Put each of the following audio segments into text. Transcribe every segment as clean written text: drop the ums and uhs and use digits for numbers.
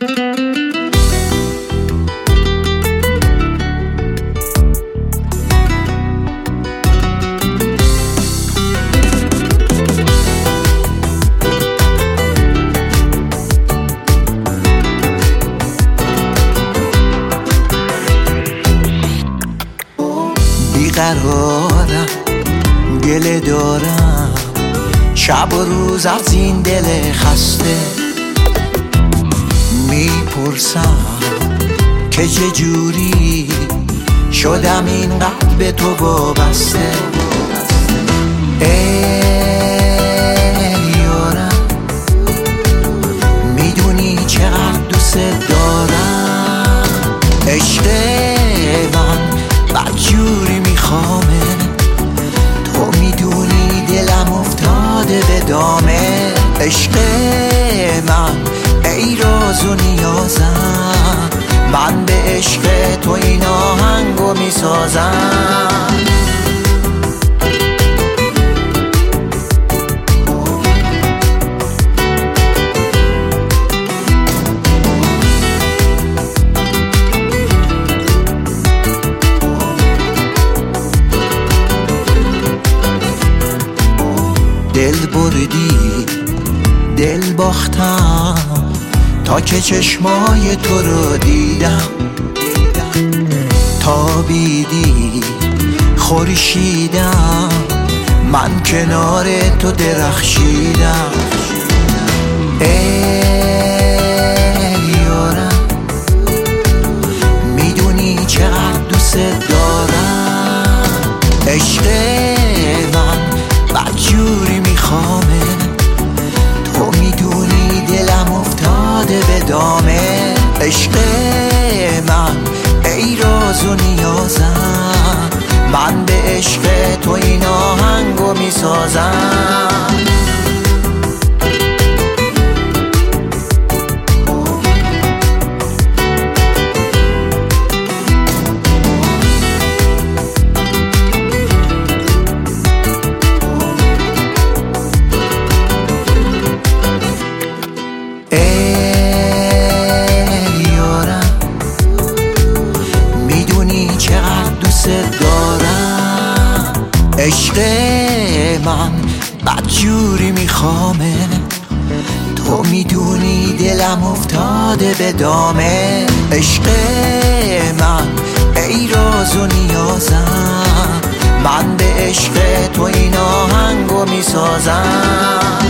بیقرارم، گله دارم شب و روز از این دل خسته. میپرسم که چجوری شدم اینقدر به تو وابسته. ای یارم، میدونی چقدر دوست دارم. عشق من بدجوری میخوامه، تو میدونی دلم افتاده به دامه. عشق من ای راز و نیازم، من به عشق تو این آهنگو میسازم. دل بردی دل باختم تا که چشمای تو رو دیدم. تابیدی خورشیدم، من کنار تو درخشیدم. ای یارم، میدونی چقدر دوست دارم. عشق من بدجوری میخوامه، تو میدونی دلم افتاده به دامه. عشق من ای راز و نیازم، من به عشق تو این آهنگو میسازم. عشق من بدجوری میخوامه، تو میدونی دلم افتاده به دامه. عشق من ای راز و نیازم، من به عشق تو این آهنگو میسازم.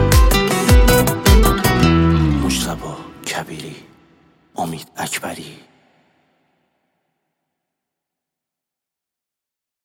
کبیری، امید اکبری.